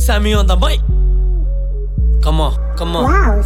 Sammy on the mic. Come on, come on. Wow,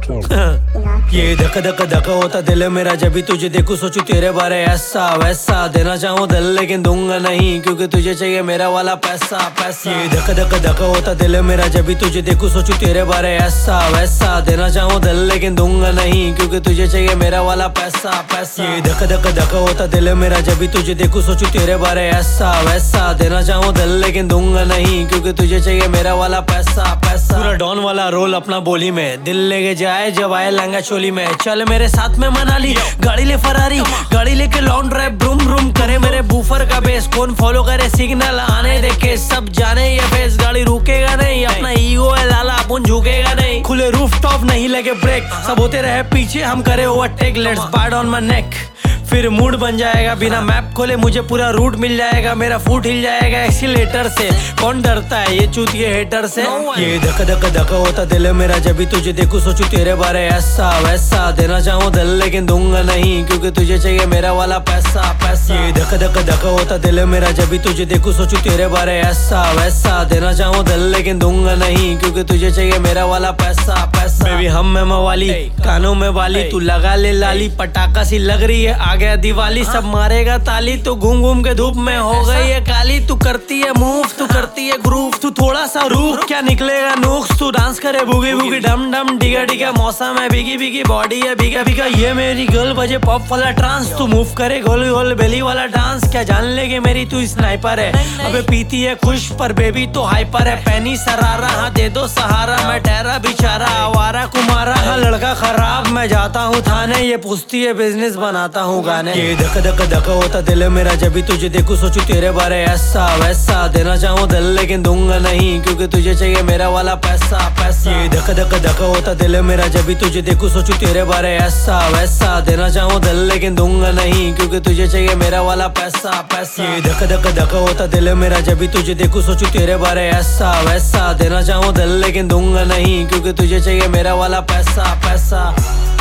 Sinatra. ये धक धक धक होता दिल मेरा जब भी तुझे देखूं सोचूं तेरे बारे ऐसा वैसा देना चाहूँ दिल लेकिन दूंगा नहीं क्योंकि तुझे चाहिए मेरा वाला पैसा पैसा। ये धक धक धक होता दिल मेरा जब भी तुझे देखूं सोचूं तेरे बारे ऐसा वैसा देना चाहूँ दिल लेकिन दूंगा नहीं क्योंकि तुझे चाहिए मेरा वाला पैसा पैसा। ये धक धक धक होता दिल मेरा जब भी तुझे देखूं सोचूं तेरे बारे ऐसा वैसा देना चाहूँ दिल लेकिन दूंगा नहीं क्योंकि तुझे चाहिए मेरा वाला पैसा पैसा। पूरा डॉन वाला रोल अपना बोली में दिल लेके जाए जब आए लहंगा चोली में चल मेरे साथ में मनाली गाड़ी ले फरारी गाड़ी लेके लॉन्ग ड्राइव ब्रूम ब्रूम करे मेरे बूफर का बेस कौन फॉलो करे सिग्नल आने देखे सब जाने ये फेस गाड़ी रुकेगा नहीं अपना ईगो है लाला अपन झुकेगा नहीं खुले रूफ टॉप नहीं लगे ब्रेक सब होते रहे पीछे हम करे overtake let's bite on my neck फिर मूड बन जाएगा बिना मैप खोले मुझे पूरा रूट मिल जाएगा मेरा फूट हिल जाएगा एक्सीलेटर से कौन डरता है ये चूतिए हेटर से। ये धक धक धक होता दिल मेरा जब भी तुझे देखूं सोचूं तेरे बारे ऐसा वैसा देना चाहूँ दिल लेकिन दूंगा नहीं क्योंकि तुझे चाहिए मेरा वाला पैसा पैसा। ये धक धक धक होता दिल मेरा जब भी तुझे देखूं सोचूं तेरे बारे ऐसा वैसा देना चाहूँ दिल लेकिन दूंगा नहीं क्योंकि तुझे चाहिए मेरा वाला पैसा पैसा। बेबी हम में मवाली कानों में वाली तू लगा ले लाली पटाखा सी लग रही है आ गया दिवाली सब मारेगा ताली तो घूम घूम के धूप में हो गई है काली तू करती है मूव तू करती है ग्रूव तू थोड़ा सा रूह क्या निकलेगा नुक्स तू डांस करे बुगी बुगी डम डम डिगा डिगा मौसम है बिगी बिगी बॉडी है बिगा बिगा ये मेरी गर्ल बजे पॉप वाला ट्रांस तू मूव करे गोल गोल बेली वाला डांस क्या जान लेगे मेरी तू स्नाइपर है अबे पीती है खुश पर बेबी तो हाइपर है पहनी सरारा हाँ दे दो सहारा मैं ठहरा बेचारा आवारा कुमारा हाँ लड़का खराब मैं जाता हूँ थाने ये पूछती है बिजनेस बनाता हूँ गाने। ये धक धक धक होता दिल मेरा जब भी तुझे देखूं सोचूं तेरे बारे ऐसा वैसा देना चाहूँ दिल लेकिन दूंगा नहीं क्योंकि तुझे चाहिए मेरा वाला पैसा पैसा। ये धक धक धक होता दिल मेरा जब भी तुझे देखूं सोचूं तेरे बारे ऐसा वैसा देना चाहूँ दिल लेकिन दूंगा नहीं क्योंकि तुझे चाहिए मेरा वाला पैसा पैसा। ये धक धक धक होता दिल मेरा जब भी तुझे देखूं सोचूं तेरे बारे ऐसा वैसा देना चाहूँ दिल लेकिन दूंगा नहीं क्योंकि तुझे चाहिए मेरा वाला पैसा पैसा।